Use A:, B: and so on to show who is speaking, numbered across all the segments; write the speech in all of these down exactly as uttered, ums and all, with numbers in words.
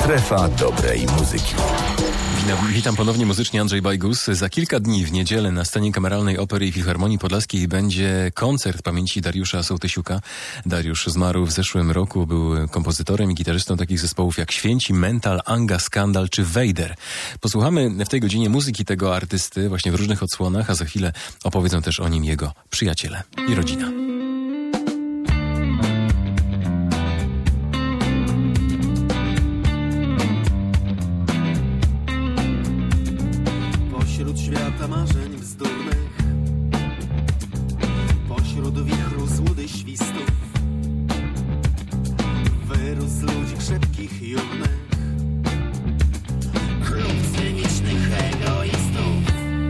A: Strefa dobrej muzyki.
B: Witam ponownie muzycznie, Andrzej Bajgus. Za kilka dni w niedzielę na scenie Kameralnej Opery i Filharmonii Podlaskiej będzie koncert pamięci Dariusza Sołtysiuka. Dariusz zmarł w zeszłym roku, był kompozytorem i gitarzystą takich zespołów jak Święci, Mental, Anga, Skandal czy Vader. Posłuchamy w tej godzinie muzyki tego artysty właśnie w różnych odsłonach, a za chwilę opowiedzą też o nim jego przyjaciele i rodzina.
C: Świata marzeń bzdurnych, pośród wichru złudy świstów, wyrósł ludzi krzepkich i jurnych, klub cynicznych egoistów.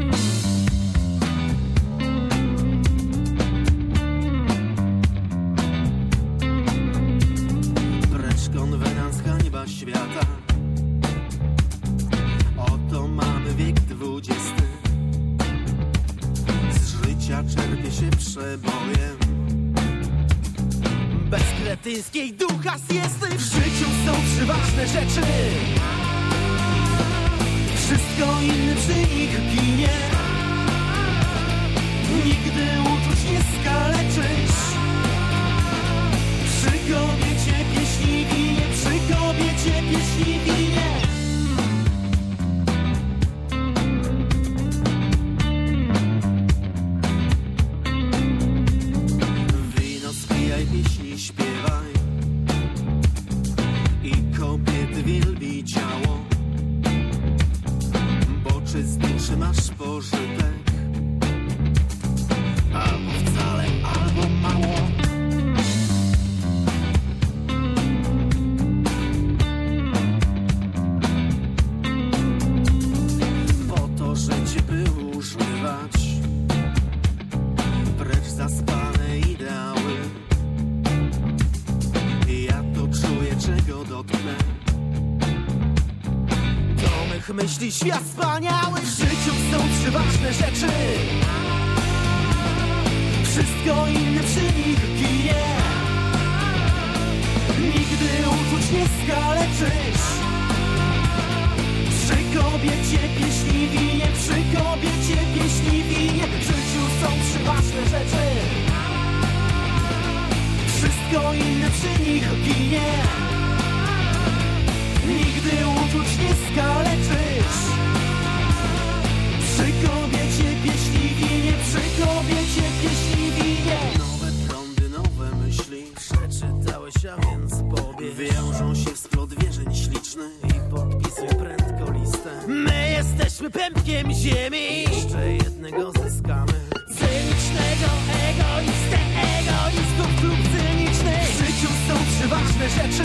C: Precz konwenans, hańba świata, oto mamy wiek dwudziesty. Czerpie się przebojem. Bez kretyńskiej ducha siesty w życiu są trzy ważne rzeczy. Wszystko inne przy nich ginie. Nigdy uczuć nie skaleczysz. Przy kobiecie pieśni winie, przy kobiecie pieśni winie. Pieśni śpiewaj i kobiety wielbi ciało, bo czystszy masz pożytek, albo wcale, albo mało. Po to życie by używać, precz zaspane ideały. Czego dotknę, do mych myśli świat wspaniały. W życiu są trzy ważne rzeczy. Wszystko inne przy nich ginie. Nigdy uczuć nie skaleczysz. Przy kobiecie pieśni winie, przy kobiecie pieśni winie. W życiu są trzy ważne rzeczy. Wszystko inne przy nich ginie. Nigdy uczuć nie skaleczysz. Przy kobiecie pieśni winie, przy kobiecie pieśni winie. Nowe prądy, nowe myśli przeczytałeś, a więc pobierz. Wiążą się w splot wierzeń ślicznych i podpisuj prędko listę. My jesteśmy pępkiem ziemi. Jeszcze jednego zyskamy. Cynicznego egoistę, egoistów klub cyniczny. W życiu są trzy ważne rzeczy.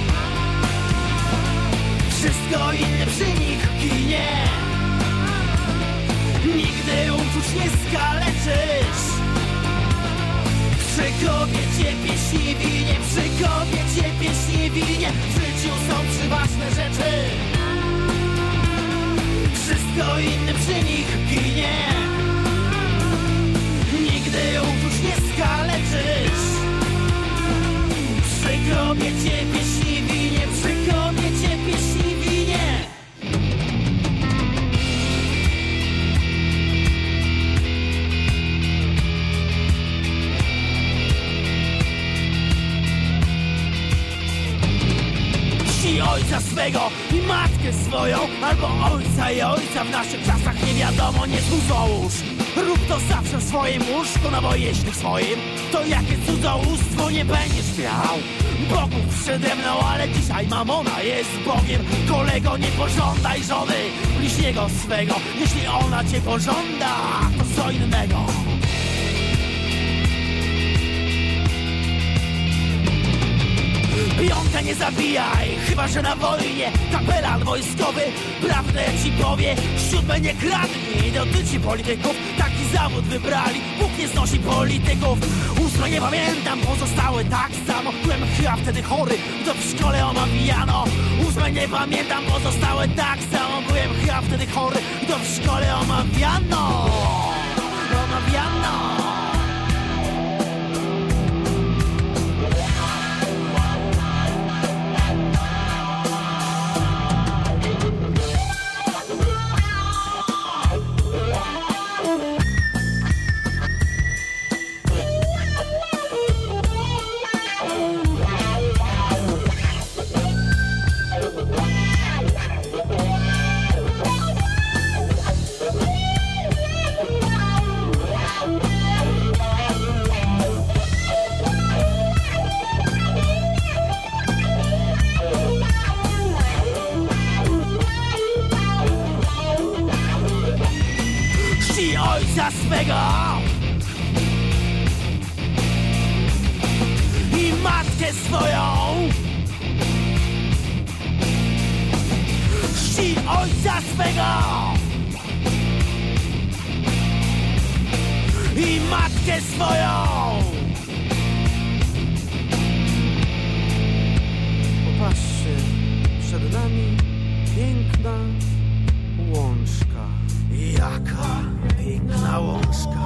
C: Wszystko inne przy nich ginie. Nigdy uczuć nie skaleczysz. Przy kobiecie pieśni winie, przy kobiecie pieśni winie. W życiu są trzy ważne rzeczy. Wszystko inne przy nich ginie. Nigdy uczuć nie skaleczysz. Przy kobiecie pieśni winie, przy kobiecie pieśni winie. Jeśli ojca swego i matkę swoją, albo ojca i ojca w naszych czasach nie wiadomo, nie złóż. Rób to zawsze w swoim łóżku, no bo jeśli w swoim, to jakie cudzołóstwo nie będziesz miał. Bogów przede mną, ale dzisiaj mamona jest Bogiem. Kolego, nie pożądaj żony bliźniego swego. Jeśli ona cię pożąda, to co innego. Piątka nie zabijaj, chyba że na wojnie. Kapelan wojskowy prawdę ci powie. Siódme nie kradnij, dotyczy polityków. Taki zawód wybrali, Bóg nie znosi polityków. Ósme nie pamiętam, pozostałe tak samo. Byłem chyba wtedy chory, to w szkole omawiano. Ósme nie pamiętam, pozostałe tak samo. Byłem chyba wtedy chory, to w szkole omawiano. Omawiano. ojca swego i matkę swoją. Czci ojca swego i matkę swoją. Popatrzcie, przed nami piękna łączka. Jaka piękna łączka.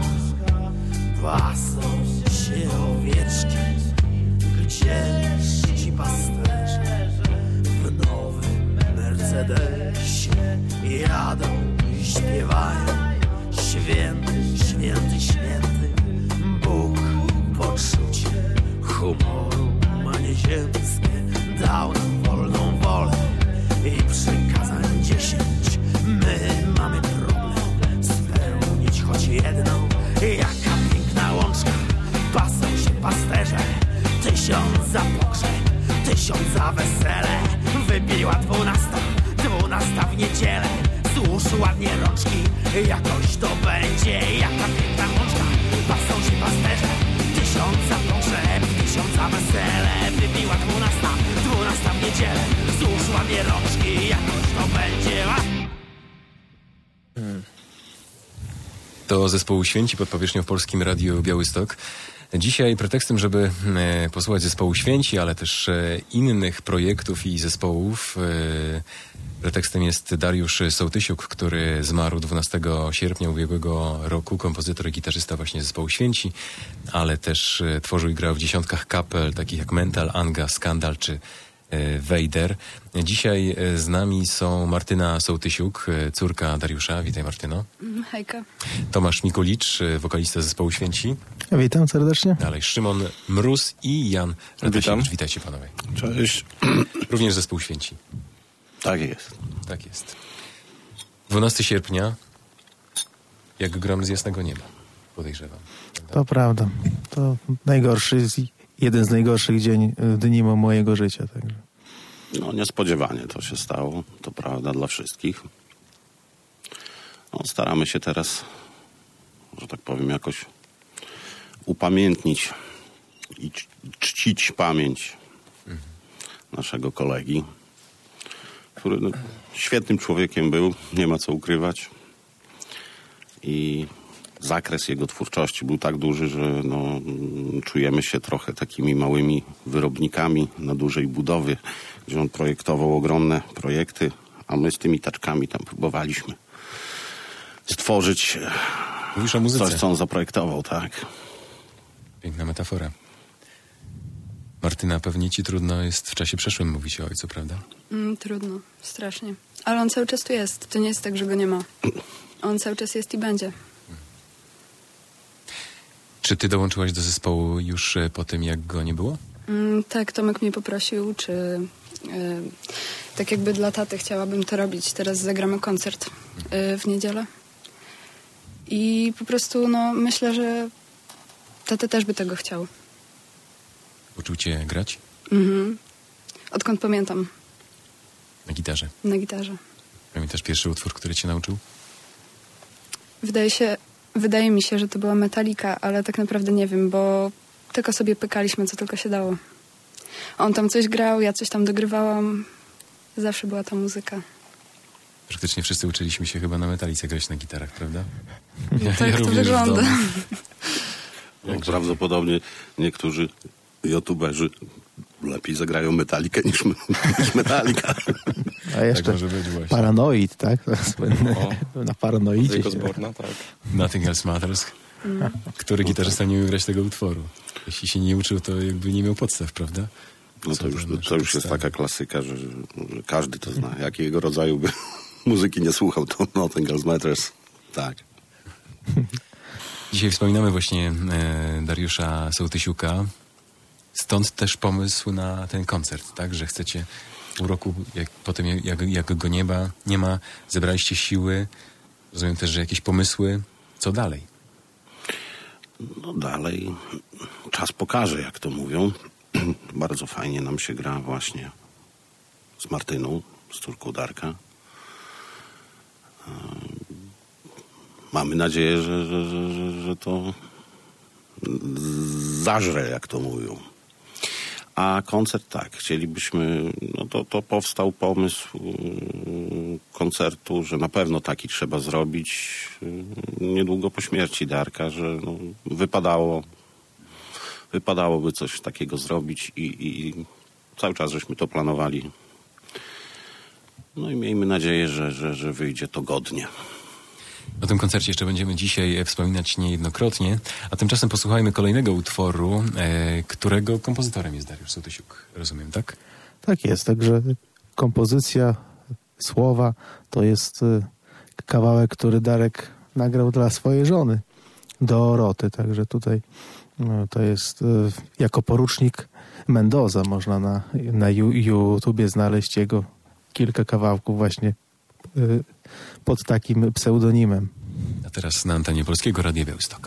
C: Pasą się owieczki, gdzie ci pasterze w nowym Mercedesie jadą i śpiewają. Święty, święty, święty Bóg poczucie humoru ma nieziemskie. Dał nam wolną wolę i przykazań dziesięć. My mamy problem spełnić choć jedną. Jaka piękna łączka. Pasą się pasterze. Tysiąc za pogrzeb, tysiąc za wesele. Wybiła dwunasta, dwunasta w niedzielę. Złóż ładnie rączki, jakoś to będzie. Jaka piękna łączka. Pasą się pasterze. Tysiąc za pogrzeb, tysiąc za wesele. Wybiła dwunasta, dwunasta w niedzielę. Złóż ładnie rączki, jakoś to będzie. A?
B: Hmm. To zespołu Święci pod powierzchnią w Polskim Radiu Białystok. Dzisiaj pretekstem, żeby e, posłuchać zespołu Święci, ale też e, innych projektów i zespołów. E, pretekstem jest Dariusz Sołtysiuk, który zmarł dwunastego sierpnia ubiegłego roku. Kompozytor i gitarzysta właśnie zespołu Święci, ale też e, tworzył i grał w dziesiątkach kapel, takich jak Mental, Anga, Skandal czy e, Wejder. Dzisiaj e, z nami są Martyna Sołtysiuk, e, córka Dariusza. Witaj, Martyno.
D: Hejka.
B: Tomasz Mikulicz, e, wokalista zespołu Święci.
E: Witam serdecznie.
B: Dalej Szymon Mróz i Jan Radasiewicz. Witajcie, panowie.
F: Cześć.
B: Również zespół Święci.
F: Tak jest.
B: Tak jest. dwunastego sierpnia, jak grom z jasnego nieba, podejrzewam.
E: To prawda. To najgorszy, jeden z najgorszych dzień, dni mojego życia. Także.
F: No niespodziewanie to się stało, to prawda, dla wszystkich. No, staramy się teraz, że tak powiem, jakoś upamiętnić i czcić pamięć mhm. naszego kolegi, który no, świetnym człowiekiem był, nie ma co ukrywać. I zakres jego twórczości był tak duży, że no, czujemy się trochę takimi małymi wyrobnikami na dużej budowie, gdzie on projektował ogromne projekty, a my z tymi taczkami tam próbowaliśmy stworzyć
B: Mówisz o muzyce.
F: coś, co on zaprojektował, tak.
B: Piękna metafora. Martyna, pewnie ci trudno jest w czasie przeszłym mówić o ojcu, prawda?
D: Mm, trudno, strasznie. Ale on cały czas tu jest. To nie jest tak, że go nie ma. On cały czas jest i będzie.
B: Czy ty dołączyłaś do zespołu już po tym, jak go nie było?
D: Mm, tak, Tomek mnie poprosił, czy y, tak jakby dla taty chciałabym to robić. Teraz zagramy koncert y, w niedzielę. I po prostu, no, myślę, że tata też by tego chciał.
B: Uczył cię grać?
D: Mhm. Odkąd pamiętam.
B: Na gitarze?
D: Na gitarze.
B: Pamiętasz pierwszy utwór, który cię nauczył?
D: Wydaje się, wydaje mi się, że to była Metallica, ale tak naprawdę nie wiem, bo tylko sobie pykaliśmy, co tylko się dało. On tam coś grał, ja coś tam dogrywałam. Zawsze była ta muzyka.
B: Praktycznie wszyscy uczyliśmy się chyba na Metallice grać na gitarach, prawda?
D: Ja, tak ja to wygląda.
F: No, prawdopodobnie niektórzy youtuberzy lepiej zagrają Metallikę niż, niż Metallica.
E: A jeszcze
B: tak może być właśnie.
E: Paranoid, tak? Na Paranoidzie.
G: Zborna, tak.
B: Nothing Else Matters. Mm. Który gitarzysta nie umiał grać tego utworu? Jeśli się nie uczył, to jakby nie miał podstaw, prawda?
F: No to już, to, to już jest taka klasyka, że, że każdy to zna. Jakiego rodzaju by muzyki nie słuchał, to Nothing Else Matters. Tak.
B: Dzisiaj wspominamy właśnie e, Dariusza Sołtysiuka. Stąd też pomysł na ten koncert, tak? Że chcecie pół roku, jak, potem jak, jak go nieba, nie ma, zebraliście siły. Rozumiem też, że jakieś pomysły. Co dalej?
F: No dalej czas pokaże, jak to mówią. Bardzo fajnie nam się gra właśnie z Martyną, z córką Darka. mamy nadzieję, że, że, że, że to zażre, jak to mówią. A koncert tak, chcielibyśmy, no to, to powstał pomysł koncertu, że na pewno taki trzeba zrobić niedługo po śmierci Darka, że no, wypadało, wypadałoby coś takiego zrobić i, i cały czas żeśmy to planowali. No i miejmy nadzieję, że, że, że wyjdzie to godnie.
B: O tym koncercie jeszcze będziemy dzisiaj wspominać niejednokrotnie, a tymczasem posłuchajmy kolejnego utworu, e, którego kompozytorem jest Dariusz Sołtysiuk. Rozumiem, tak?
E: Tak jest, także kompozycja, słowa to jest y, kawałek, który Darek nagrał dla swojej żony, Doroty, także tutaj no, to jest y, jako porucznik Mendoza, można na, na YouTubie znaleźć jego kilka kawałków właśnie y, pod takim pseudonimem.
B: A teraz na antenie Polskiego Radia Białystok.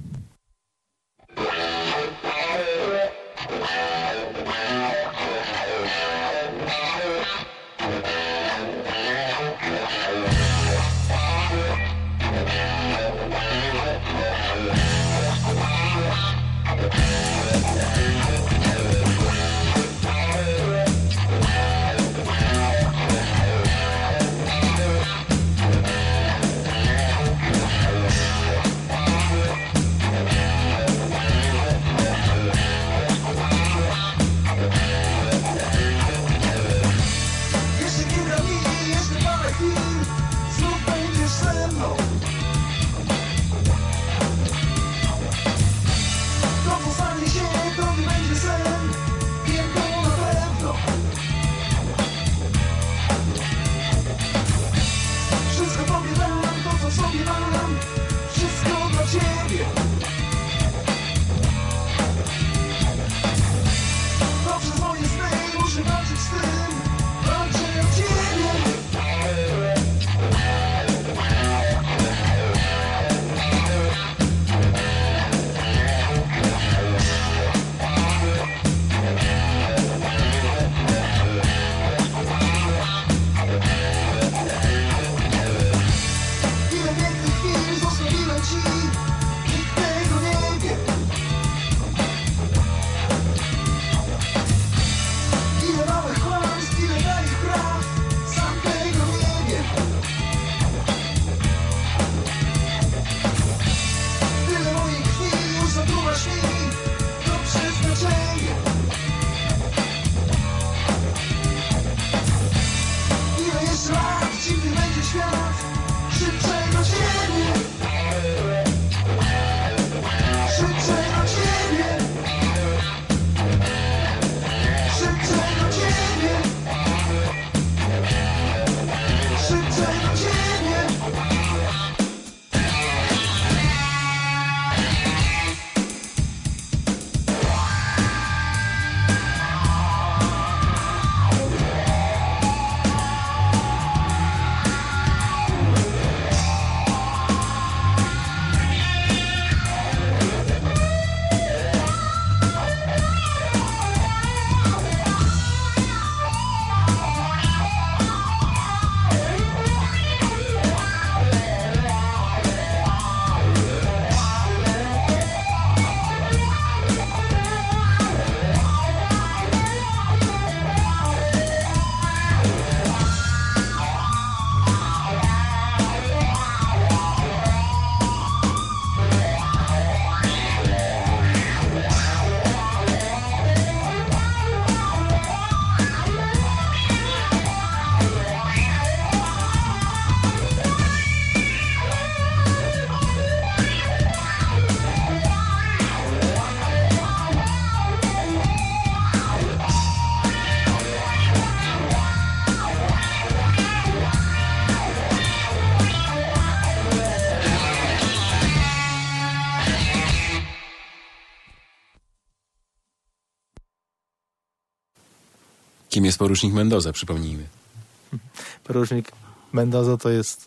B: Kim jest porucznik Mendoza, przypomnijmy.
E: Porucznik Mendoza to jest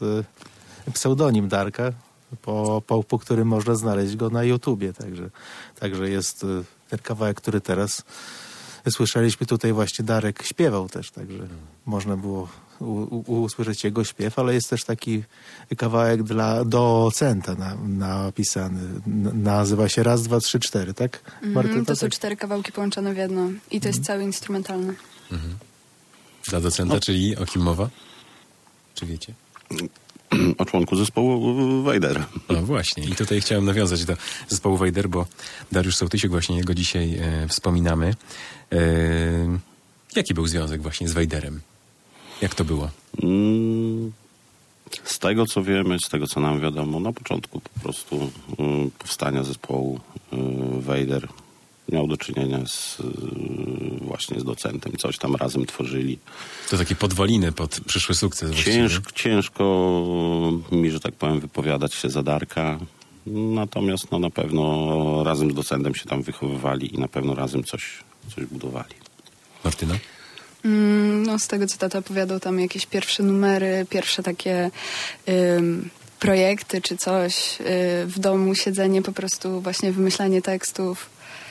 E: y, pseudonim Darka, po, po, po którym można znaleźć go na YouTubie. Także, także jest y, ten kawałek, który teraz słyszeliśmy tutaj właśnie Darek śpiewał też, także hmm. można było u, u, usłyszeć jego śpiew, ale jest też taki kawałek dla docenta na, napisany. N- nazywa się Raz, dwa, trzy, cztery, tak? Martyna,
D: Mm, to są
E: tak?
D: cztery kawałki połączone w jedno i to jest
E: Mhm.
D: cały instrumentalny.
B: Mhm. Dla docenta,
E: No.
B: czyli o kim mowa? Czy wiecie?
F: O członku zespołu Wejder.
B: No właśnie. I tutaj chciałem nawiązać do zespołu Wejder, bo Dariusz Sołtysiuk, właśnie jego dzisiaj e, wspominamy. E, jaki był związek właśnie z Wejderem? Jak to było?
F: Mm, Z tego, co wiemy, z tego, co nam wiadomo, na początku po prostu y, powstania zespołu y, Wejder miał do czynienia z, y, właśnie z docentem. Coś tam razem tworzyli.
B: To takie podwaliny pod przyszły sukces właściwie.
F: Ciężko, ciężko mi, że tak powiem, wypowiadać się za Darka. Natomiast no, na pewno razem z docentem się tam wychowywali i na pewno razem coś, coś budowali.
B: Martyna?
D: Mm, no z tego, co tata opowiadał, tam jakieś pierwsze numery, pierwsze takie ym, projekty czy coś. Yy, w domu siedzenie, po prostu właśnie wymyślanie tekstów.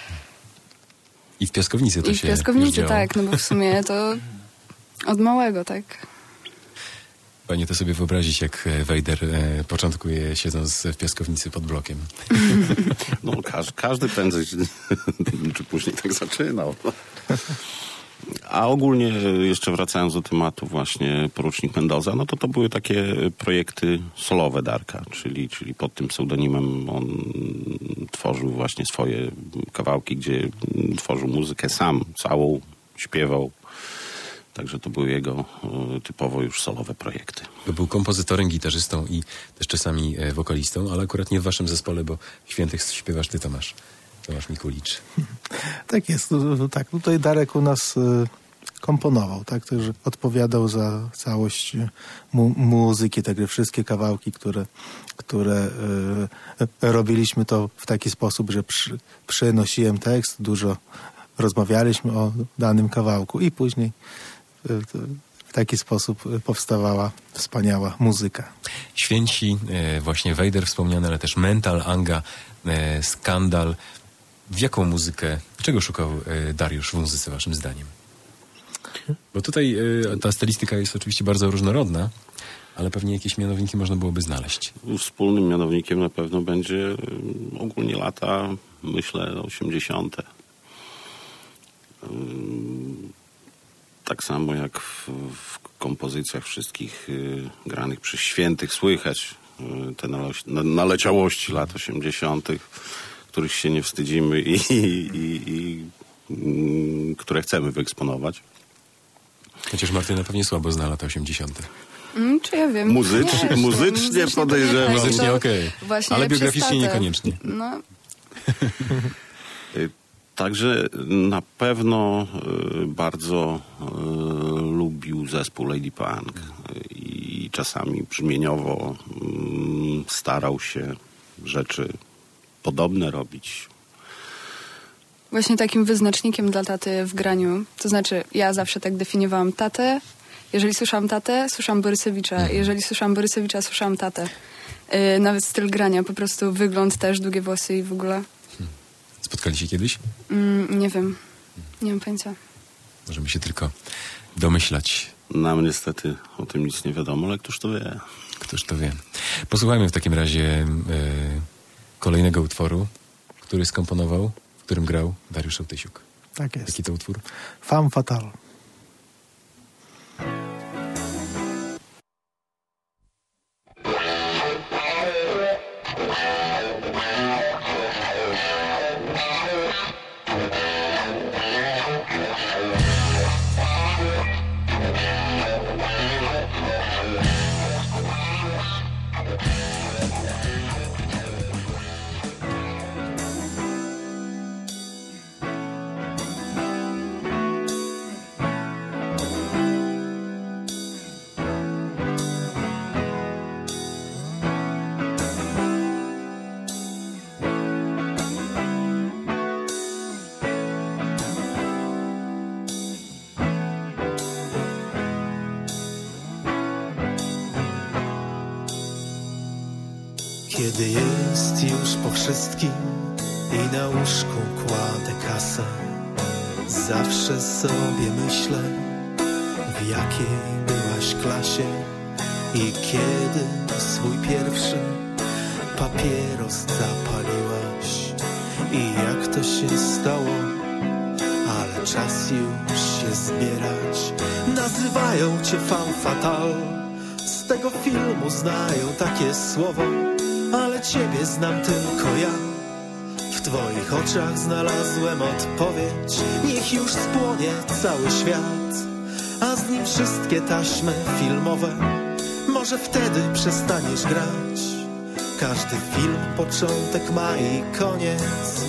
B: I w Piaskownicy to
D: I
B: się
D: w Piaskownicy,
B: już działo.
D: tak, no bo w sumie to od małego, tak.
B: Fajnie to sobie wyobrazić, jak Wejder e, początkuje siedząc w Piaskownicy pod blokiem.
F: No każdy, każdy prędzej czy później tak zaczynał. A ogólnie jeszcze wracając do tematu właśnie Porucznik Mendoza, no to to były takie projekty solowe Darka, czyli, czyli pod tym pseudonimem on tworzył właśnie swoje kawałki, gdzie tworzył muzykę sam, całą, śpiewał. Także to były jego y, typowo już solowe projekty.
B: To był kompozytorem, gitarzystą i też czasami e, wokalistą, ale akurat nie w waszym zespole, bo Świętych śpiewasz ty, Tomasz. Tomasz Mikulicz.
E: Tak jest, no, tak. Tutaj Darek u nas y, komponował, tak, także odpowiadał za całość mu- muzyki, także wszystkie kawałki, które, które y, robiliśmy to w taki sposób, że przy, przynosiłem tekst, dużo rozmawialiśmy o danym kawałku i później y, w taki sposób powstawała wspaniała muzyka.
B: Święci, e, właśnie Wejder wspomniany, ale też Mental, Anga, e, Skandal. W jaką muzykę, czego szukał e, Dariusz w muzyce waszym zdaniem? Bo tutaj e, ta stylistyka jest oczywiście bardzo różnorodna, ale pewnie jakieś mianowniki można byłoby znaleźć.
F: Wspólnym mianownikiem na pewno będzie y, ogólnie lata, myślę, osiemdziesiąte. Y, Tak samo jak w, w kompozycjach wszystkich y, granych przez Świętych słychać y, te nale- na- naleciałości lat osiemdziesiątych, których się nie wstydzimy i, i, i, i y, które chcemy wyeksponować.
B: Chociaż Martyna pewnie słabo zna lata osiemdziesiąte.
D: Mm, czy ja wiem?
F: Muzycznie-
D: Nie,
F: muzycznie
D: muzycznie to
F: podejrzewam.
D: nie, tak,
B: Muzycznie
D: to
B: okej,
D: właśnie
B: ale
D: przez
B: biograficznie
D: tatę.
B: niekoniecznie.
D: No,
F: Y, Także na pewno y, bardzo y, lubił zespół Lady Punk y, i czasami brzmieniowo y, starał się rzeczy podobne robić.
D: właśnie takim wyznacznikiem dla taty w graniu. To znaczy, ja zawsze tak definiowałam tatę. Jeżeli słyszałam tatę, słyszałam Borysewicza.
B: Mhm.
D: Jeżeli słyszałam Borysewicza, słyszałam tatę. Yy, nawet styl grania, po prostu wygląd też, długie włosy i w ogóle.
B: Spotkali się kiedyś?
D: Mm, nie wiem. Nie mam pojęcia.
B: Możemy się tylko domyślać.
F: Nam niestety o tym nic nie wiadomo, ale któż to wie?
B: Któż to wie. Posłuchajmy w takim razie e, kolejnego utworu, który skomponował, w którym grał Dariusz Sołtysiuk.
E: Tak jest.
B: Jaki to utwór?
E: Femme fatale.
C: Kiedy jest już po wszystkim i na łóżku kładę kasę, Zawsze sobie myślę, w jakiej byłaś klasie i kiedy swój pierwszy papieros zapaliłaś i jak to się stało, ale czas już się zbierać. Nazywają cię femme fatale, z tego filmu znają takie słowo, ale ciebie znam tylko ja. W twoich oczach znalazłem odpowiedź. Niech już spłonie cały świat, a z nim wszystkie taśmy filmowe. Może wtedy przestaniesz grać. Każdy film początek ma i koniec.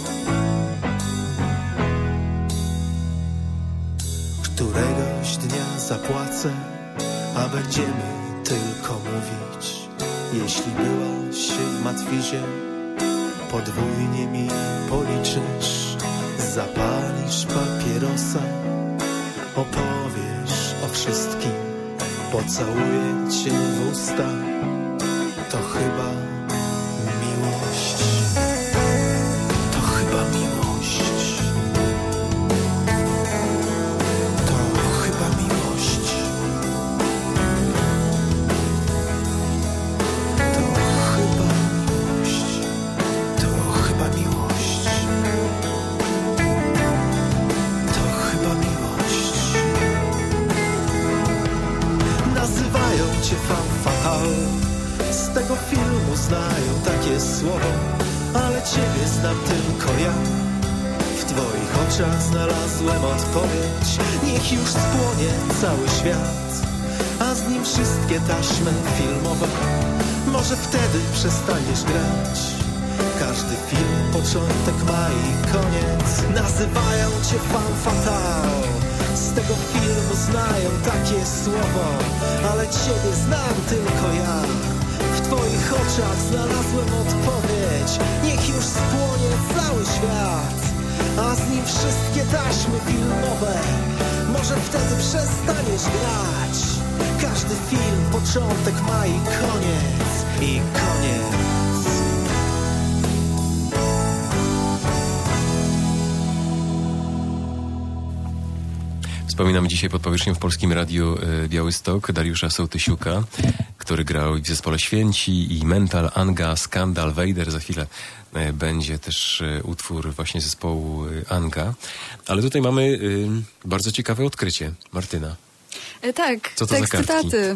C: Któregoś dnia zapłacę, a będziemy tylko mówić. Jeśli byłaś w Matwizie, podwójnie mi policzysz. Zapalisz papierosa, opowiesz o wszystkim, pocałuję cię w usta. To chyba miłość. To chyba miłość. To chyba miłość. To chyba miłość. To chyba miłość. To chyba miłość. Nazywają cię femme fatale, z tego filmu znają takie słowo, ale ciebie znam tylko ja. W twoich oczach znalazłem odpowiedź. Niech już spłonie cały świat, a z nim wszystkie taśmy filmowe. Może wtedy przestaniesz grać. Każdy film początek ma i koniec. Nazywają cię femme fatale, z tego filmu znają takie słowo, ale ciebie znam tylko ja. W twoich oczach znalazłem odpowiedź. Niech już spłonie cały świat, a z nim wszystkie taśmy filmowe. Może wtedy przestaniesz grać. Każdy film początek ma i koniec. I koniec.
B: Wspominamy dzisiaj pod powierzchnią w Polskim Radiu y, Białystok Dariusza Sołtysiuka, który grał i w zespole Święci, i Mental, Anga, Skandal, Wejder. Za chwilę y, będzie też y, utwór właśnie zespołu y, Anga. Ale tutaj mamy y, bardzo ciekawe odkrycie. Martyna.
D: E, tak,
B: Co to
D: tekst
B: za kartki?
D: cytaty.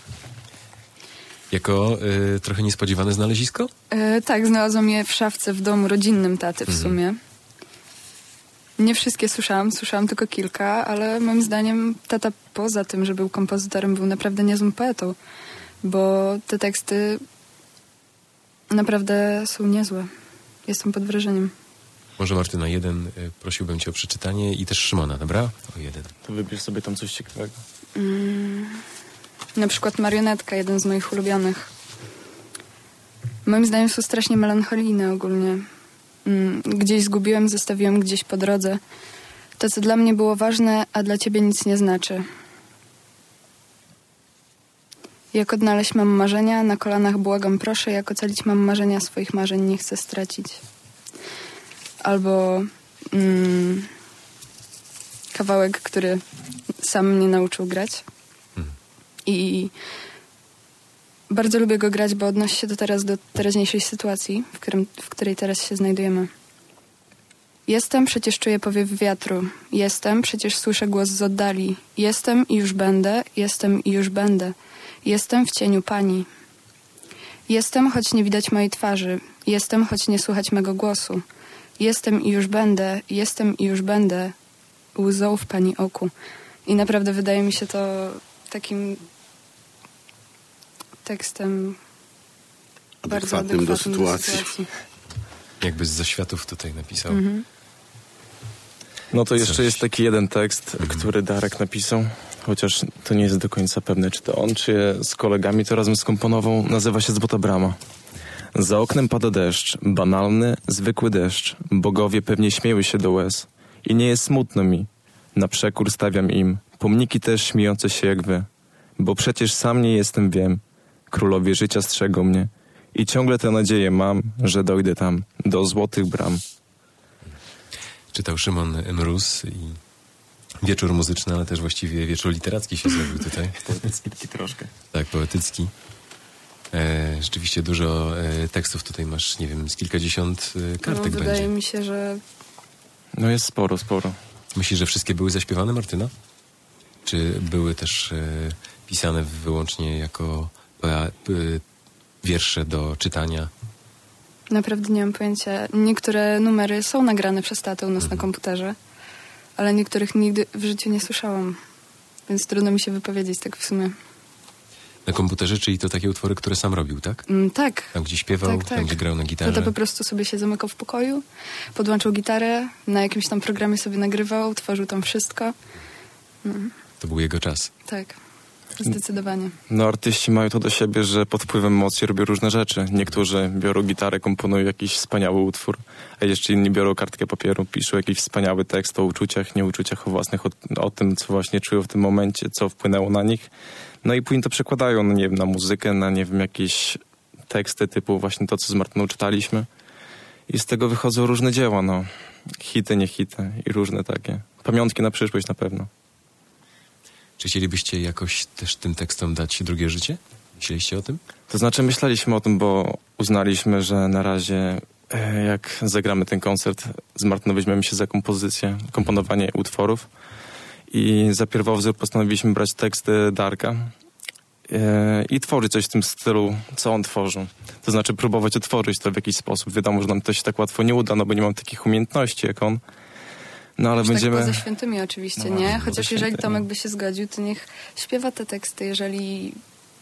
B: Jako y, trochę niespodziewane znalezisko?
D: E, tak, znalazłam je w szafce w domu rodzinnym taty w
B: Mhm.
D: sumie. Nie wszystkie słyszałam, słyszałam tylko kilka, ale moim zdaniem tata poza tym, że był kompozytorem, był naprawdę niezłym poetą, bo te teksty naprawdę są niezłe. Jestem pod wrażeniem.
B: Może Martyna, jeden y, prosiłbym cię o przeczytanie i też Szymona, dobra? O jeden.
G: To wybierz sobie tam coś ciekawego.
D: Mm, na przykład Marionetka, jeden z moich ulubionych. Moim zdaniem są strasznie melancholijne ogólnie. Mm, gdzieś zgubiłem, zostawiłem gdzieś po drodze. To, co dla mnie było ważne, a dla ciebie nic nie znaczy. Jak odnaleźć mam marzenia, na kolanach błagam proszę, jak ocalić mam marzenia, swoich marzeń nie chcę stracić. Albo mm, kawałek, który sam mnie nauczył grać.
B: Mhm.
D: I bardzo lubię go grać, bo odnosi się to teraz do teraźniejszej sytuacji, w, którym, w której teraz się znajdujemy. Jestem, przecież czuję powiew wiatru. Jestem, przecież słyszę głos z oddali. Jestem i już będę, jestem i już będę. Jestem w cieniu pani. Jestem, choć nie widać mojej twarzy. Jestem, choć nie słychać mego głosu. Jestem i już będę, jestem i już będę. Łzą w pani oku. I naprawdę wydaje mi się to takim tekstem bardzo
F: Adekwatnym do
D: adekwatnym
F: sytuacji.
D: do sytuacji.
B: Jakby z zaświatów tutaj napisał.
D: Mhm.
G: No to jeszcze
B: Coś.
G: jest taki jeden tekst, który Darek napisał, chociaż to nie jest do końca pewne, czy to on, czy je z kolegami to razem skomponował. Nazywa się Złota Brama. Za oknem pada deszcz, banalny, zwykły deszcz. Bogowie pewnie śmieją się do łez. I nie jest smutno mi. Na przekór stawiam im pomniki też śmiejące się jak wy. Bo przecież sam nie jestem, wiem. Królowie życia strzegą mnie. I ciągle tę nadzieję mam, że dojdę tam, do złotych bram.
B: Czytał Szymon Mróz i Wieczór muzyczny, ale też właściwie wieczór literacki się zrobił tutaj.
G: Poetycki troszkę.
B: Tak, poetycki. E, rzeczywiście dużo e, tekstów tutaj masz, nie wiem, z kilkadziesiąt e, kartek
D: no, wydaje
B: będzie.
D: mi się, że
G: No jest sporo, sporo.
B: Myślisz, że wszystkie były zaśpiewane, Martyna? Czy były też e, pisane wyłącznie jako poe, p, wiersze do czytania?
D: naprawdę nie mam pojęcia. Niektóre numery są nagrane przez tatę u nas
B: Mhm.
D: na komputerze, ale niektórych nigdy w życiu nie słyszałam. Więc trudno mi się wypowiedzieć tak w sumie.
B: Na komputerze, czyli to takie utwory, które sam robił, tak?
D: Mm, tak.
B: Tam, gdzie śpiewał,
D: Tak, tak.
B: tam, gdzie grał na gitarze.
D: Tata po prostu sobie się zamykał w pokoju, podłączył gitarę, na jakimś tam programie sobie nagrywał, tworzył tam wszystko. Mm,
B: To był jego czas.
D: tak, zdecydowanie.
G: No artyści mają to do siebie, że pod wpływem emocji robią różne rzeczy. Niektórzy biorą gitarę, komponują jakiś wspaniały utwór, a jeszcze inni biorą kartkę papieru, piszą jakiś wspaniały tekst o uczuciach, nieuczuciach, o własnych, o, o tym, co właśnie czują w tym momencie, co wpłynęło na nich. No i później to przekładają, no nie wiem, na muzykę, na nie wiem, jakieś teksty typu właśnie to, co z Martyną czytaliśmy. I z tego wychodzą różne dzieła, no. Hity, nie hity i różne takie. Pamiątki na przyszłość na pewno.
B: Czy chcielibyście jakoś też tym tekstom dać drugie życie? Myśleliście o tym?
G: To znaczy myśleliśmy o tym, bo uznaliśmy, że na razie e, jak zagramy ten koncert, z Martyną weźmiemy się za kompozycję, komponowanie utworów i za pierwowzór postanowiliśmy brać teksty Darka e, i tworzyć coś w tym stylu, co on tworzył. To znaczy próbować otworzyć to w jakiś sposób. Wiadomo, że nam to się tak łatwo nie uda, no bo nie mam takich umiejętności jak on. No ale
D: Już
G: będziemy...
D: tak poza świętymi oczywiście,
G: No,
D: nie?
G: poza
D: Chociaż jeżeli
G: świętymi.
D: Tomek by się zgodził, to niech śpiewa te teksty, jeżeli...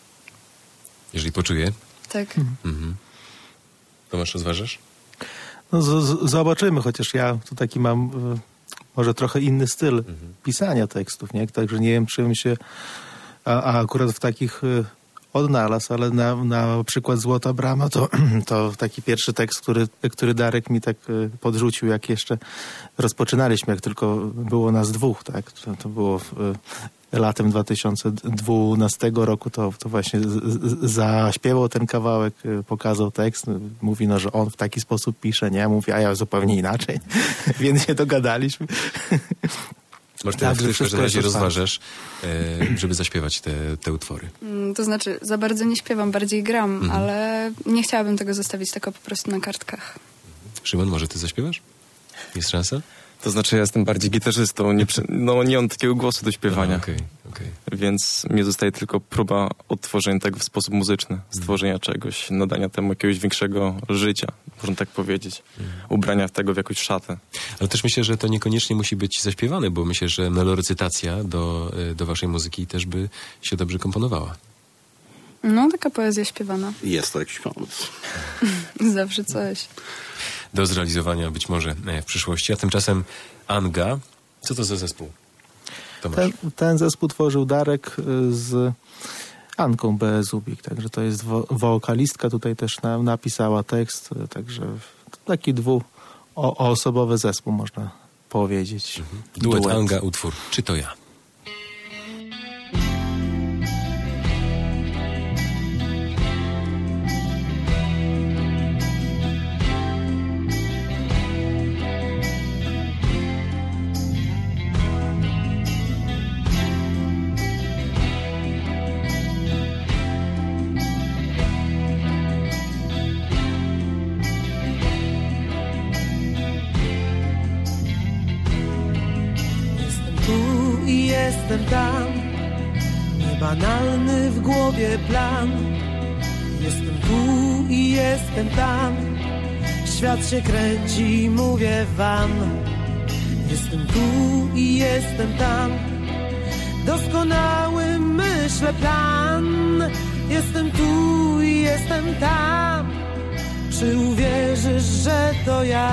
B: Jeżeli poczuje.
D: Tak.
B: Mhm. Tomasz, rozważasz?
E: No, z, z, zobaczymy, chociaż ja tu taki mam y, może trochę inny styl
B: Mhm.
E: pisania tekstów, nie? Także nie wiem, czym się a, a akurat w takich y, odnalazł, ale na, na przykład Złota Brama to, to taki pierwszy tekst, który, który Darek mi tak y, podrzucił, jak jeszcze rozpoczynaliśmy, jak tylko było nas dwóch, tak? To, to było w, y, latem dwa tysiące dwunastego roku, to, to właśnie z, z, zaśpiewał ten kawałek, y, pokazał tekst, y, mówi, no, że on w taki sposób pisze, nie? Mówi, a ja zupełnie inaczej, więc się dogadaliśmy.
B: Martyna,
E: Tak,
B: ty
E: że
B: w każdym
E: wszystko
B: razie
E: jest otwarte.
B: rozważasz, e, żeby zaśpiewać te, te utwory.
D: Mm, To znaczy, za bardzo nie śpiewam, bardziej gram,
B: Mhm.
D: ale nie chciałabym tego zostawić tylko po prostu na kartkach.
B: Szymon, może ty zaśpiewasz? Jest szansa?
G: To znaczy ja jestem bardziej gitarzystą, nie, przy- no nie mam takiego głosu do śpiewania.
B: Aha, okej, okej.
G: Więc mnie zostaje tylko próba odtworzenia tego w sposób muzyczny, stworzenia czegoś, nadania temu jakiegoś większego życia, można tak powiedzieć. Ubrania tego w jakąś szatę.
B: Ale też myślę, że to niekoniecznie musi być zaśpiewane, bo myślę, że melorecytacja do, e, do waszej muzyki też by się dobrze komponowała.
D: No, taka poezja śpiewana.
F: Jest to jakiś pomysł.
D: Zawsze coś.
B: Do zrealizowania być może e, w przyszłości. A tymczasem Anga. Co to za zespół? Tomasz.
E: Ten, ten zespół tworzył Darek y, z Anką B. Zubik, także to jest wo, wokalistka, tutaj też na, napisała tekst, y, także taki dwuosobowy zespół, można powiedzieć.
B: Duet,
E: Duet.
B: Anga, utwór. Czy to ja?
C: Jestem tu i jestem tam, niebanalny w głowie plan. Jestem tu i jestem tam, świat się kręci, mówię wam. Jestem tu i jestem tam, doskonały myślę plan. Jestem tu i jestem tam, czy uwierzysz, że to ja?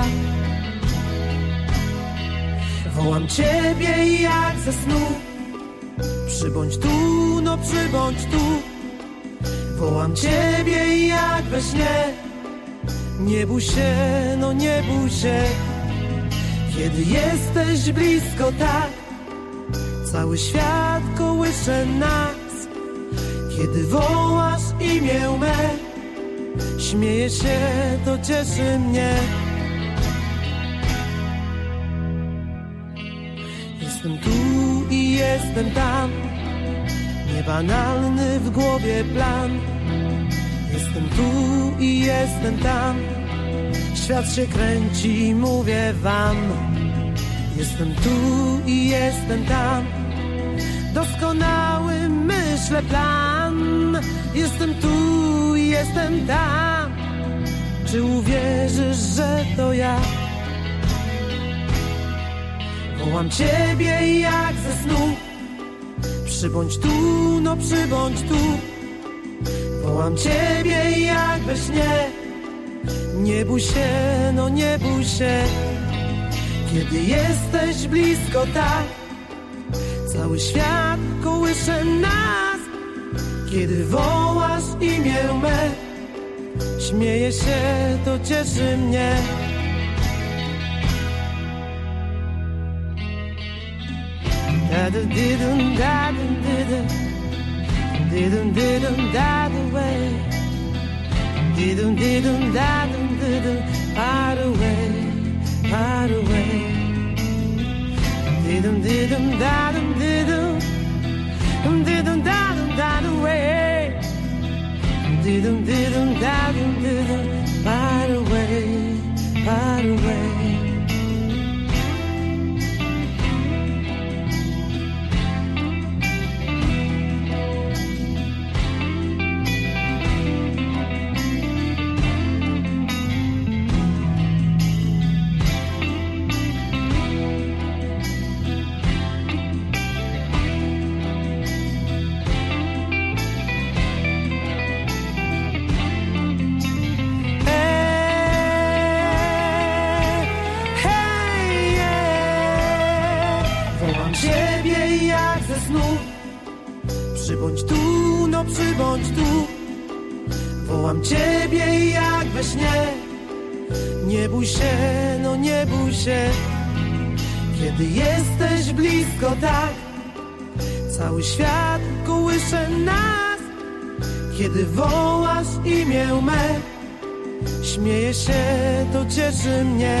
C: Wołam ciebie jak ze snu, przybądź tu, no przybądź tu. Wołam ciebie jak we śnie, nie bój się, no nie bój się. Kiedy jesteś blisko tak, cały świat kołysze nas. Kiedy wołasz imię me, śmieję się, to cieszy mnie. Jestem tu i jestem tam, niebanalny w głowie plan. Jestem tu i jestem tam, świat się kręci, mówię wam. Jestem tu i jestem tam, doskonały myślę plan. Jestem tu i jestem tam, czy uwierzysz, że to ja? Wołam ciebie jak ze snu, przybądź tu, no przybądź tu. Wołam ciebie jak we śnie, nie bój się, no nie bój się. Kiedy jesteś blisko tak, cały świat kołysze nas. Kiedy wołasz imię me, śmieję się, to cieszy mnie. Da-da-di-dum, da-dum-di-dum, di-dum-di-dum, da-da-way. Di-dum-di-dum, da-dum-di-dum, hide-away, hide-away. Di-dum-di-dum, da-dum-di-dum, dum-di-dum, da-dum, da-da-way. Di-dum-di-dum, da-dum-di-dum, hide-away, hide-away. Przybądź tu, no przybądź tu. Wołam ciebie jak we śnie, nie bój się, no nie bój się. Kiedy jesteś blisko tak, cały świat kołysze nas. Kiedy wołasz imię me, śmieję się, to cieszy mnie.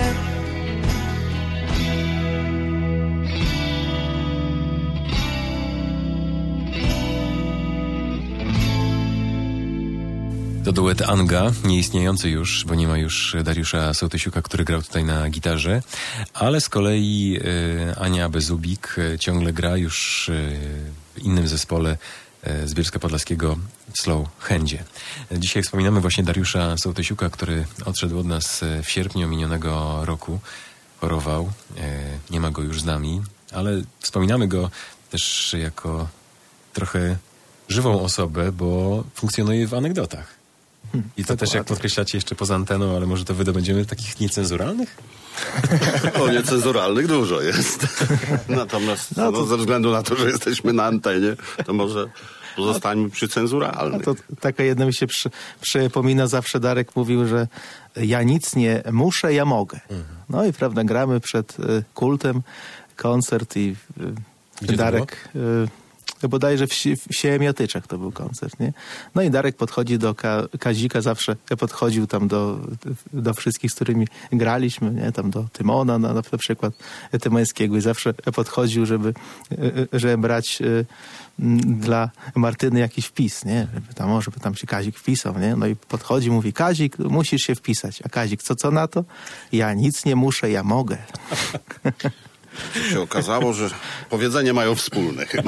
B: To duet Anga, nieistniejący już, bo nie ma już Dariusza Sołtysiuka, który grał tutaj na gitarze, ale z kolei y, Ania Bezubik y, ciągle gra już y, w innym zespole y, z Bielska Podlaskiego w Slow Handzie. Dzisiaj wspominamy właśnie Dariusza Sołtysiuka, który odszedł od nas w sierpniu minionego roku, chorował, y, nie ma go już z nami, ale wspominamy go też jako trochę żywą osobę, bo funkcjonuje w anegdotach. I to też, jak podkreślacie jeszcze poza anteną, ale może to wydobędziemy takich niecenzuralnych?
F: O, niecenzuralnych dużo jest. Natomiast no to... no, ze względu na to, że jesteśmy na antenie, to może pozostańmy przy cenzuralnych.
E: No to taka jedna mi się przy, przypomina, zawsze Darek mówił, że ja nic nie muszę, ja mogę. Mhm. No i prawda, gramy przed y, kultem, koncert i y, Darek... bodajże w, w Siemiatyczach to był koncert, nie? No i Darek podchodzi do Ka Kazika, zawsze podchodził tam do, do wszystkich, z którymi graliśmy, nie? Tam do Tymona na, na przykład Tymańskiego i zawsze podchodził, żeby, żeby brać y, dla Martyny jakiś wpis, nie? Żeby tam, żeby tam się Kazik wpisał, nie? No i podchodzi, mówi: Kazik, musisz się wpisać. A Kazik, co, co na to? Ja nic nie muszę, ja mogę.
F: Się okazało, że powiedzenie mają wspólne chyba.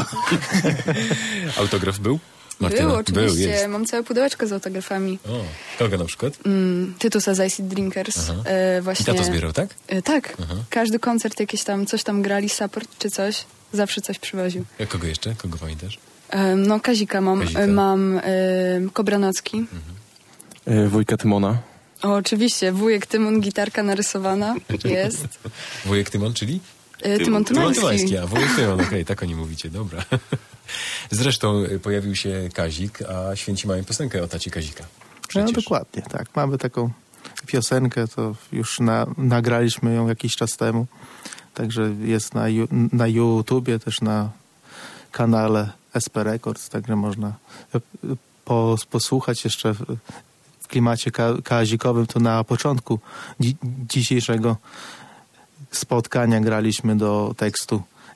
B: Autograf był? Martyna?
D: Był, oczywiście.
B: Był, jest.
D: Mam całe pudełeczko z autografami.
B: O, kogo na przykład?
D: Mm, Tytusa z Acid Drinkers. E, właśnie.
B: I tato zbierał, tak?
D: E, tak.
B: Aha.
D: Każdy koncert jakieś tam, coś tam grali, support czy coś, zawsze coś przywoził.
B: A kogo jeszcze? Kogo pamiętasz?
D: E, no Kazika mam.
B: Kazika.
D: E, mam e, Kobranocki.
B: Mhm.
G: E, wujka Tymona.
D: O, oczywiście. Wujek Tymon, gitarka narysowana. Jest.
B: Wujek Tymon, czyli?
D: E, Tymon Tymański.
B: Tymański, a wujek Tymon, okej, okay, tak oni mówicie, dobra. Zresztą pojawił się Kazik, a święci mają piosenkę o tacie Kazika. Przecież.
E: No dokładnie, tak. Mamy taką piosenkę, to już na, nagraliśmy ją jakiś czas temu. Także jest na, na YouTubie, też na kanale S P Records, także można po, posłuchać jeszcze w, w klimacie ka, kazikowym. To na początku dzi, dzisiejszego spotkania graliśmy do tekstu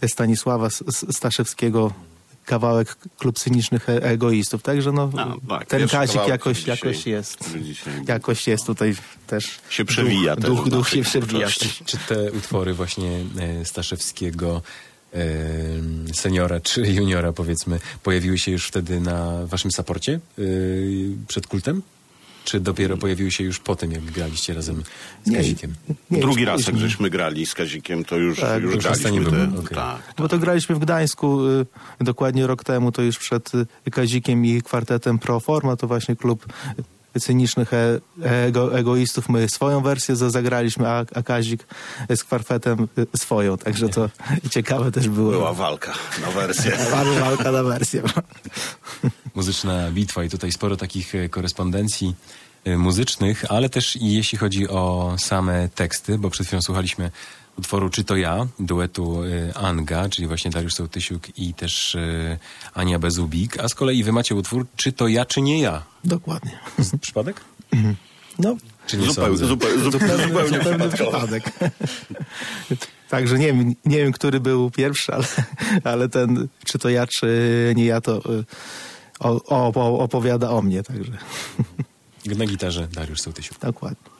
E: Stanisława Staszewskiego, kawałek Klub Cynicznych Egoistów. Także no,
F: A, tak,
E: ten Kazik jakoś,
F: dzisiaj,
E: jakoś jest.
F: Dzisiaj
E: jakoś jest tutaj też.
F: się przewija.
E: Duch,
F: też
E: duch, duch się przewija.
B: Czy te utwory właśnie e, Staszewskiego, e, seniora czy juniora, powiedzmy, pojawiły się już wtedy na waszym saporcie e, przed kultem? Czy dopiero pojawiły się już po tym, jak graliście razem z
E: Nie,
B: Kazikiem?
E: Nie,
F: Drugi
E: już
F: raz, jak
E: później.
F: żeśmy grali z Kazikiem, to już,
E: Tak,
F: już
B: już
F: graliśmy
B: ostatnio
F: te,
B: było, okej.
F: tak,
E: Bo to graliśmy w Gdańsku y, dokładnie rok temu, to już przed y, Kazikiem i kwartetem Pro Forma, to właśnie klub cynicznych e, ego, egoistów. My swoją wersję za- zagraliśmy, a, a Kazik z kwartetem y, swoją, także to ciekawe też było.
F: Była walka na wersję.
E: Była walka na wersję.
B: Muzyczna bitwa i tutaj sporo takich e, korespondencji e, muzycznych, ale też i jeśli chodzi o same teksty, bo przed chwilą słuchaliśmy utworu Czy to ja, duetu e, Anga, czyli właśnie Dariusz Sołtysiuk i też e, Ania Bezubik, a z kolei wy macie utwór Czy to ja, czy nie ja?
E: Dokładnie.
B: Z, przypadek?
E: No,
B: Czy nie
F: Zupełnie,
B: sądzę?
F: zupełnie, zupełnie, zupełnie
E: zupełny
F: przypadkowo.
E: przypadek. Także nie wiem, nie wiem, który był pierwszy, ale, ale ten, czy to ja, czy nie ja, to y, o, o, opowiada o mnie, także
B: Na gitarze Dariusz Sołtysiuk.
E: dokładnie.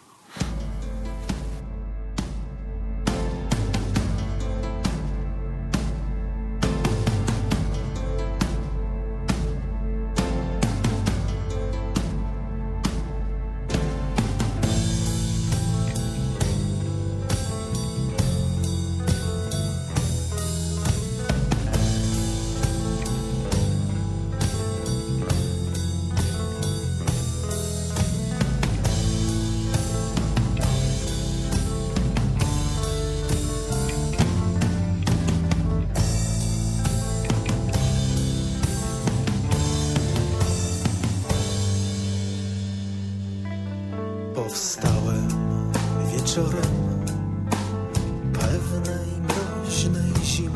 C: Powstałem wieczorem pewnej mroźnej zimy.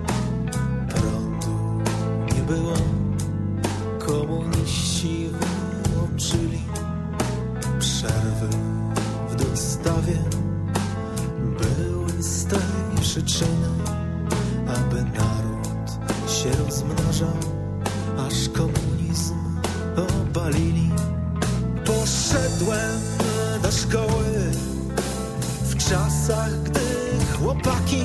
C: Prądu nie było, komuniści wyłączyli. Przerwy w dostawie były z tej przyczyny, aby naród się rozmnażał, aż komunizm obalili. Poszedłem do szkoły w czasach, gdy chłopaki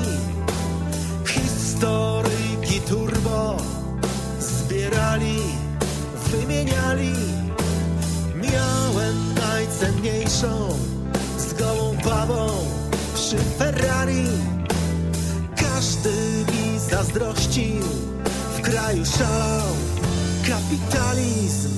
C: historyjki turbo zbierali, wymieniali. Miałem najcenniejszą z gołą babą przy Ferrari. Każdy mi zazdrościł, w kraju szalał kapitalizm.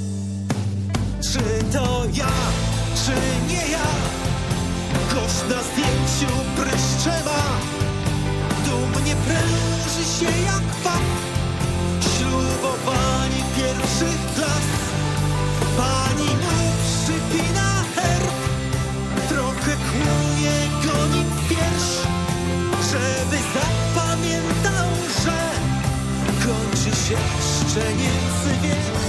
C: Czy to ja, czy nie ja? Gość na zdjęciu pryszcze ma, dumnie pręży się jak pap. Ślubowanie pierwszych klas, pani mu przypina herb, trochę kłuje go nim w pierś, żeby zapamiętał, że kończy się szczenięcy wiek.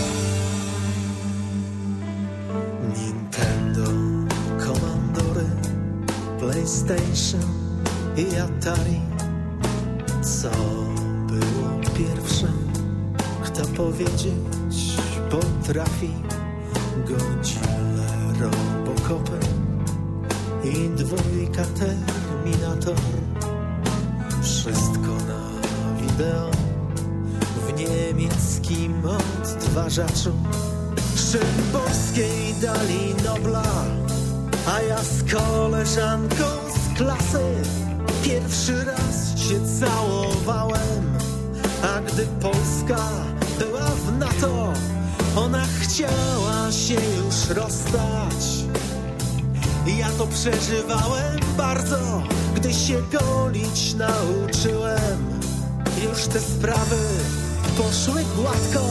C: Nintendo, Commandory, PlayStation i Atari. Co było pierwsze? Kto powiedzieć potrafi? Godzilla, Robocopy i dwójka Terminator. Wszystko na wideo w niemieckim odtwarzaczu. Szymborskiej dali Nobla, a ja z koleżanką z klasy pierwszy raz się całowałem. A gdy Polska była w NATO, ona chciała się już rozstać. Ja to przeżywałem bardzo, gdy się golić nauczyłem. Już te sprawy poszły gładko.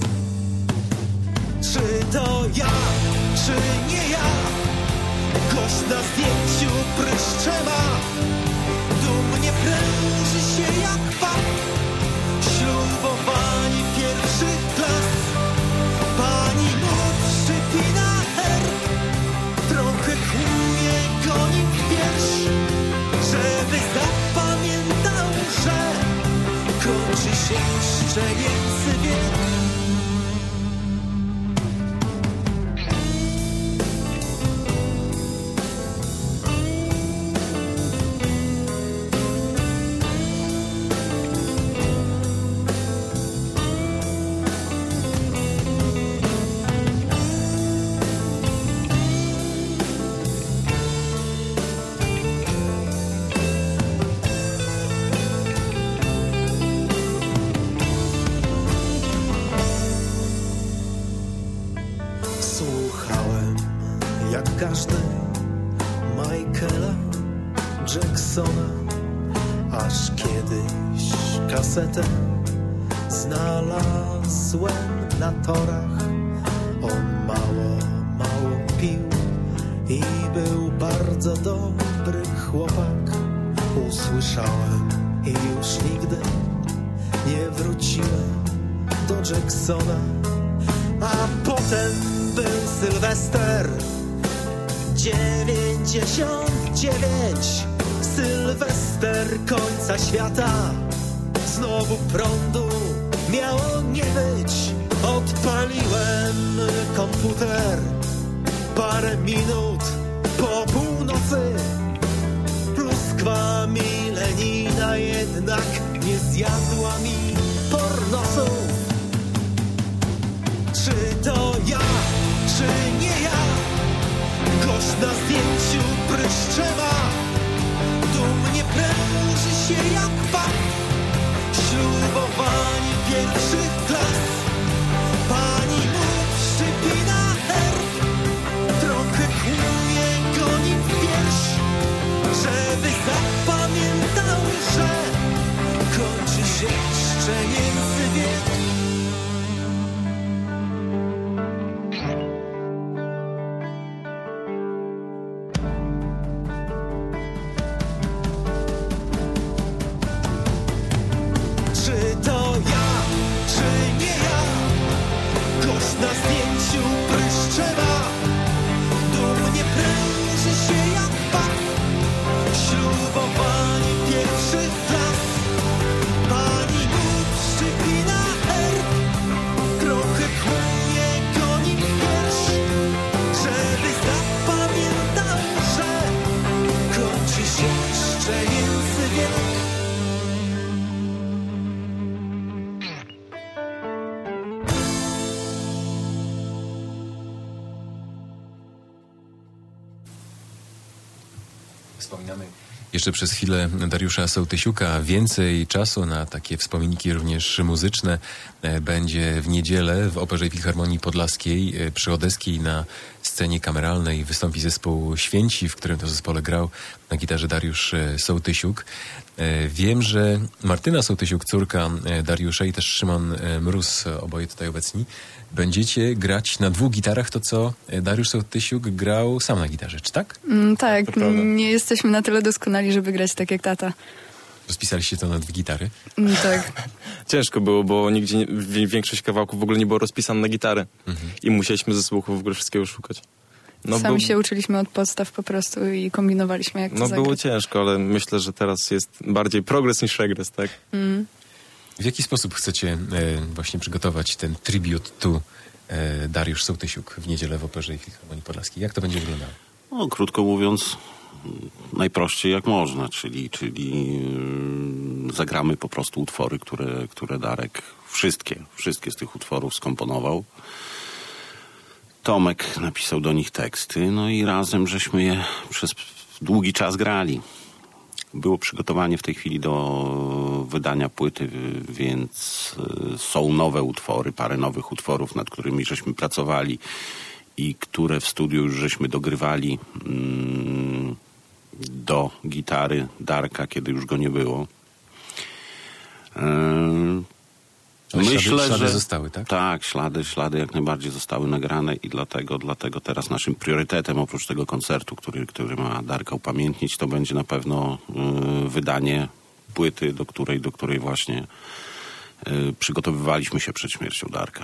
C: Czy to ja, czy nie ja? Gość na zdjęciu pryszcze ma, dumnie pręży się jak pap. Ślubowanie pierwszych klas, pani mu przypina herb, trochę kłuje go nim w pierś, żeby zapamiętał, że się szczenięcy wiek. Słuchałem jak każdy Michaela Jacksona, aż kiedyś kasetę znalazłem na torach. On mało, mało pił i był bardzo dobry chłopak. Usłyszałem i już nigdy nie wróciłem do Jacksona. A potem był Sylwester dziewięćdziesiąt dziewięć, Sylwester końca świata. Znowu prądu miało nie być. Odpaliłem komputer parę minut po północy. Pluskwa milenina jednak nie zjadła mi pornosów. Czy to ja, czy nie ja? Gość na zdjęciu pryszczewa dumnie pręży się jak pap. Ślubowanie pierwszych klas. Pani mu przypina herb, trochę kłuje go nim w pierś, żeby zapamiętał, że kończy się szczenięcy wiek. Na zdjęciu pryszczewa dumnie pręży się jak pap. Ślubowanie pierwszych klas. Pani mu przypina herb, trochę kłuje go nim w pierś, żeby zapamiętał, że kończy się szczenięcy wiek.
B: Wspominamy jeszcze przez chwilę Dariusza Sołtysiuka. Więcej czasu na takie wspominki również muzyczne będzie w niedzielę w Operze Filharmonii Podlaskiej przy Odeskiej. Na scenie kameralnej wystąpi zespół Święci, w którym to zespole grał na gitarze Dariusz Sołtysiuk. Wiem, że Martyna Sołtysiuk, córka Dariusza, i też Szymon Mróz, oboje tutaj obecni, będziecie grać na dwóch gitarach to, co Dariusz Sołtysiuk grał sam na gitarze, czy tak?
D: Mm, tak, nie jesteśmy na tyle doskonali, żeby grać tak jak tata.
B: Rozpisaliście to na dwie gitary?
D: Mm, tak.
G: Ciężko było, bo nigdzie nie, większość kawałków w ogóle nie było rozpisane na gitarę. Mhm. I musieliśmy ze słuchu w ogóle wszystkiego szukać. No,
D: Sami
G: był...
D: się uczyliśmy od podstaw po prostu i kombinowaliśmy, jak to
G: No
D: zagrać.
G: było ciężko, ale myślę, że teraz jest bardziej progres niż regres, tak?
D: Mm.
B: W jaki sposób chcecie e, właśnie przygotować ten tribute to e, Dariusz Sołtysiuk w niedzielę w Operze Filharmonii Podlaskiej? Jak to będzie wyglądało?
F: No, krótko mówiąc, najprościej jak można, czyli, czyli yy, zagramy po prostu utwory, które, które Darek, wszystkie, wszystkie z tych utworów skomponował. Tomek napisał do nich teksty, no i razem żeśmy je przez długi czas grali. Było przygotowanie w tej chwili do wydania płyty, więc są nowe utwory, parę nowych utworów, nad którymi żeśmy pracowali i które w studiu już żeśmy dogrywali mm, do gitary Darka, kiedy już go nie było. Yy, Myślę,
B: ślady, ślady
F: że
B: zostały, tak?
F: Tak, ślady, ślady jak najbardziej zostały nagrane i dlatego, dlatego teraz naszym priorytetem, oprócz tego koncertu, który, który ma Darka upamiętnić, to będzie na pewno y, wydanie płyty, do której, do której właśnie y, przygotowywaliśmy się przed śmiercią Darka.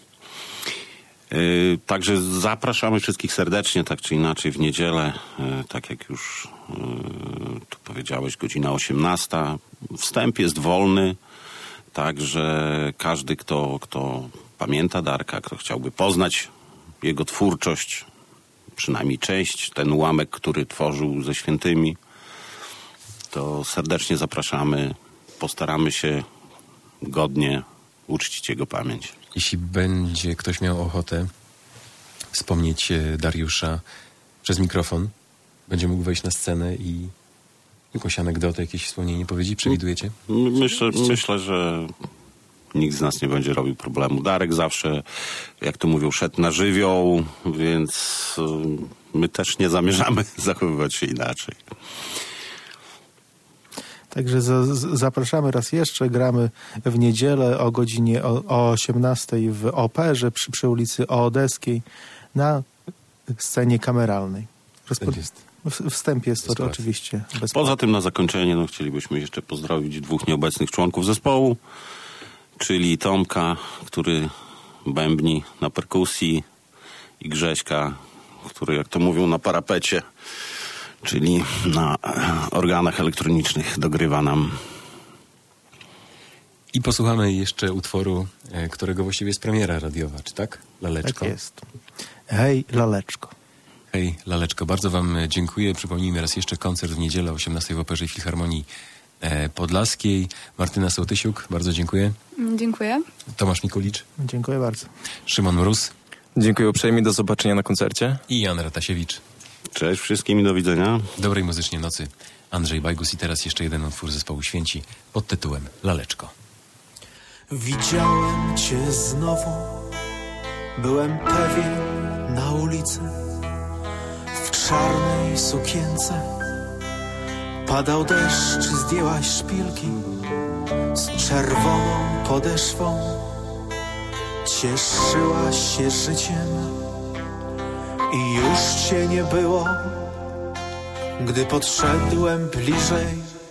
F: Y, także zapraszamy wszystkich serdecznie, tak czy inaczej w niedzielę, y, tak jak już y, tu powiedziałeś, godzina osiemnasta. Wstęp jest wolny. Także każdy, kto, kto pamięta Darka, kto chciałby poznać jego twórczość, przynajmniej część, ten ułamek, który tworzył ze świętymi, to serdecznie zapraszamy. Postaramy się godnie uczcić jego pamięć.
B: Jeśli będzie ktoś miał ochotę wspomnieć Dariusza przez mikrofon, będzie mógł wejść na scenę i jakąś anegdotę, jakieś wspomnienie powiedzieć, przewidujecie?
F: Myślę, myślę, że nikt z nas nie będzie robił problemu. Darek zawsze, jak to mówią, szedł na żywioł, więc my też nie zamierzamy zachowywać się inaczej.
E: Także za, zapraszamy raz jeszcze. Gramy w niedzielę o godzinie o, o osiemnastej w Operze przy, przy ulicy Odeskiej na scenie kameralnej. Rozpo... W wstępie jest to oczywiście bezpłatne.
F: Poza tym na zakończenie no, chcielibyśmy jeszcze pozdrowić dwóch nieobecnych członków zespołu, czyli Tomka, który bębni na perkusji, i Grześka, który, jak to mówią, na parapecie, czyli na organach elektronicznych dogrywa nam.
B: I posłuchamy jeszcze utworu, którego właściwie jest premiera radiowa, czy tak? Laleczko.
E: Tak jest. Hej, Laleczko.
B: Hej, Laleczko, bardzo wam dziękuję. Przypomnijmy raz jeszcze koncert w niedzielę o osiemnastej w Operze i Filharmonii Podlaskiej. Martyna Sołtysiuk, bardzo dziękuję.
D: Dziękuję.
B: Tomasz Mikulicz.
E: Dziękuję bardzo.
B: Szymon Mróz.
G: Dziękuję uprzejmie, do zobaczenia na koncercie.
B: I Jan Ratasiewicz.
F: Cześć wszystkim i do widzenia.
B: Dobrej muzycznie nocy. Andrzej Bajgus i teraz jeszcze jeden utwór zespołu Święci pod tytułem Laleczko.
C: Widziałem cię znowu, byłem pewien na ulicy, w czarnej sukience. Padał deszcz, zdjęłaś szpilki z czerwoną podeszwą. Cieszyłaś się życiem i już cię nie było, gdy podszedłem bliżej.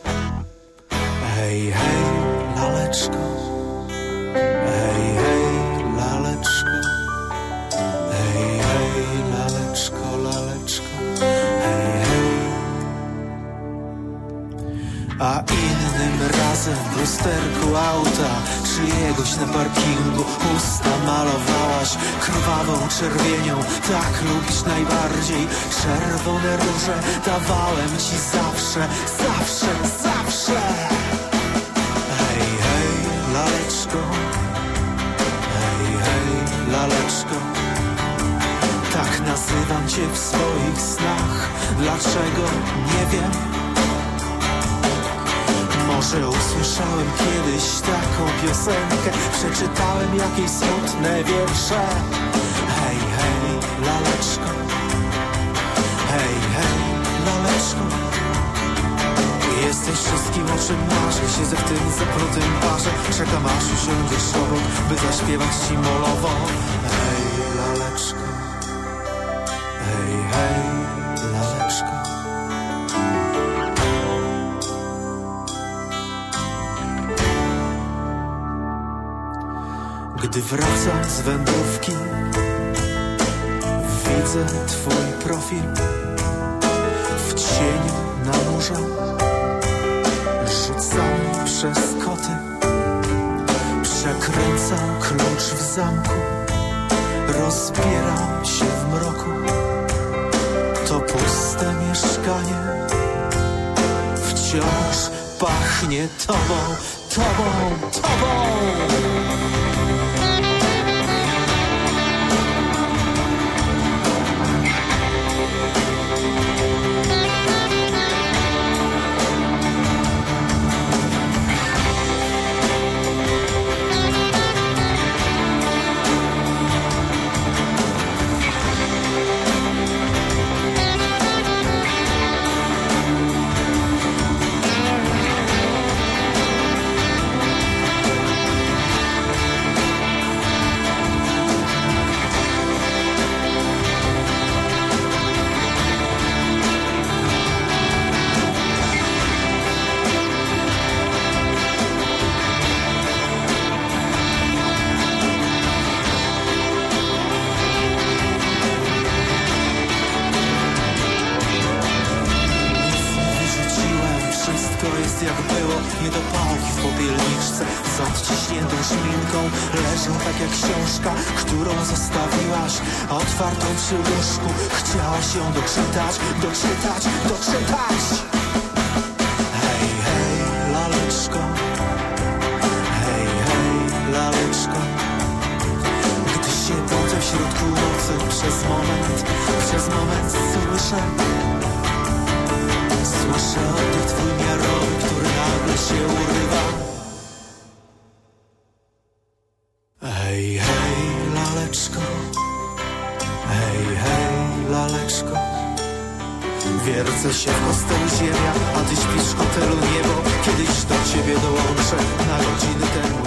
C: Hej, hej, Laleczko. Hej, hej, Laleczko. Hej, hej, Laleczko, Laleczko. Hej, hej. A innym razem w lusterku auta czyjegoś na parkingu usta malowałaś krwawą czerwienią. Tak lubisz najbardziej czerwone róże. Dawałem ci zawsze, zawsze, zawsze. Hej, hej, Laleczko. Hej, hej, Laleczko. Tak nazywam cię w swoich snach. Dlaczego? Nie wiem. Może usłyszałem kiedyś taką piosenkę, przeczytałem jakieś smutne wiersze. Hej, hej, Laleczko. Hej, hej, Laleczko. Jesteś wszystkim, o czym marzę. Siedzę w tym zaprutym barze. Czekam, aż usiądziesz obok, by zaśpiewać ci molowo. Hej, Laleczko. Hej, hej, Laleczko. Gdy wracam z wędrówki, widzę twój profil w cieniu na murze, rzucany przez koty. Przekręcam klucz w zamku, rozbieram się w mroku. To puste mieszkanie wciąż pachnie tobą, tobą, tobą. szminką leżą tak jak książka, którą zostawiłaś otwartą przy łóżku. Chciałaś ją doczytać, doczytać, doczytać. Hej, hej, laleczko. Hej, hej, laleczko. Gdy się budzę w środku nocy, przez moment, przez moment słyszę Słyszę oddech twój miarowy, który nagle się urywa. Hej, hej, laleczko. Hej, hej, laleczko. Wiercę się w hostelu ziemia, a ty śpisz w hotelu niebo. Kiedyś do ciebie dołączę na godziny temu.